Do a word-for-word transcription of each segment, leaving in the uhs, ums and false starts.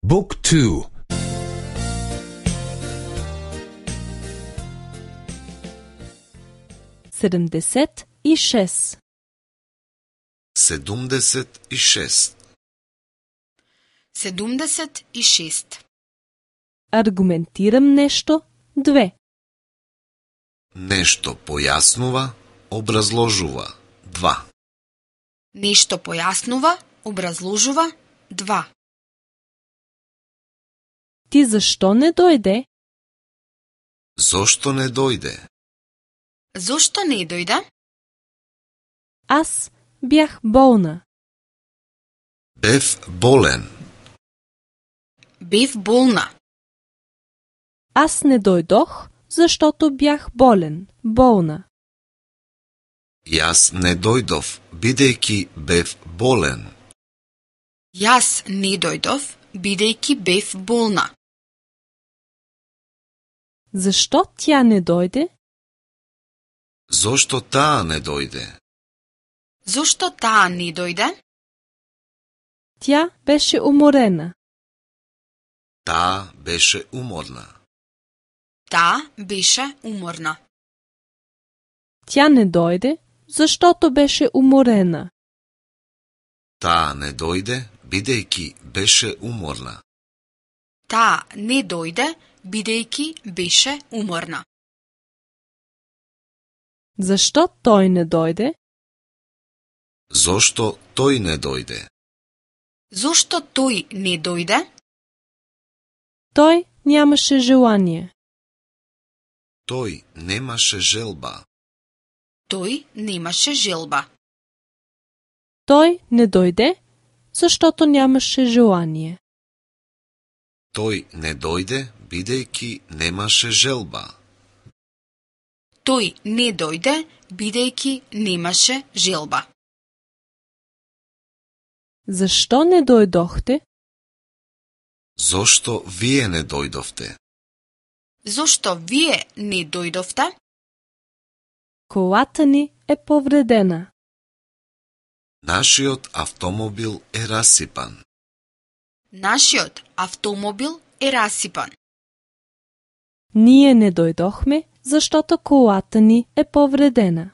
بوك تو седемдесет и шест. седумдесет и шест. седумдесет и шест. Аргументирам нещо. две. Нешто појаснува, образложува. два. Нешто појаснува, образложува. два. Ти защо не дойде? Зошто не дојде? Зошто не дојде? Аз бях болна. Бев болен. Бев болна. Аз не дойдох, защото бях болен. Болна. Јас не дојдов, бидејќи бев болен. Јас не дојдов, бидејќи бев болна. Защо тя не дойде? Зошто таа не дојде? Зошто таа не дојде? Тя беше уморена. Таа беше уморна. Таа беше уморна. Тя не дойде, защото беше уморена. Таа не дојде, бидејќи беше уморна. Таа не дојде, бидејќи беше уморна. Защо той не дойде? Зошто тој не дојде? Зошто тој не дојде? Той нямаше желание. Тој немаше желба. Тој немаше желба. Той не дойде, защото нямаше желание. Тој не дојде, бидејќи немаше желба. Тој не дојде, бидејќи немаше желба. Защо не дойдохте? Зошто вие не дојдовте? Зошто вие не дојдовте? Колата ни е повредена. Нашиот автомобил е расипан. Нашиот автомобил е расипан. Ние не дойдохме, защото колата ни е повредена.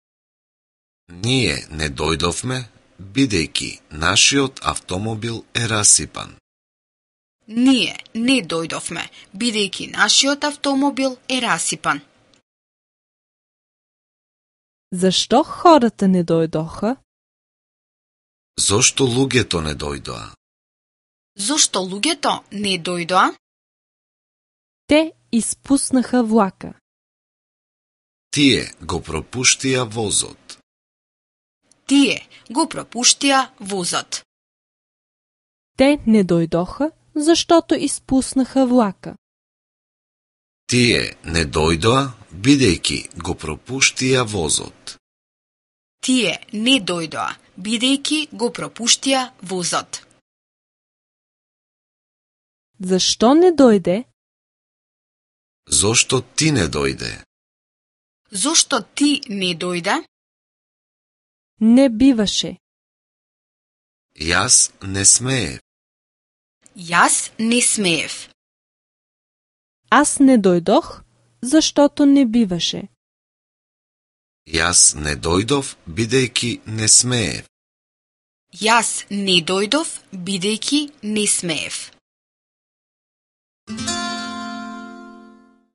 Ние не дојдовме, бидејќи нашиот автомобил е расипан. Ние не дојдовме, бидејќи нашиот автомобил е расипан. Защо хората не дойдоха? Зошто луѓето не дојдоа? Зошто луѓето не дојдоа? Те изпуснаха влака. Тие го пропуштија возот. Тие го пропуштија возот. Те не дойдоха, защото изпуснаха влака. Тие не дојдоа, бидејќи го пропуштија возот. Тие не дојдоа, бидејќи го пропуштија возот. Защо не дойде? Зошто ти не дојде? Зошто ти не дојде? Не биваше. Јас не смеев. Јас не смеев. Аз не дойдох, защото не биваше. Јас не дојдов, бидејќи не смеев. Јас не дојдов, бидејќи не смеев.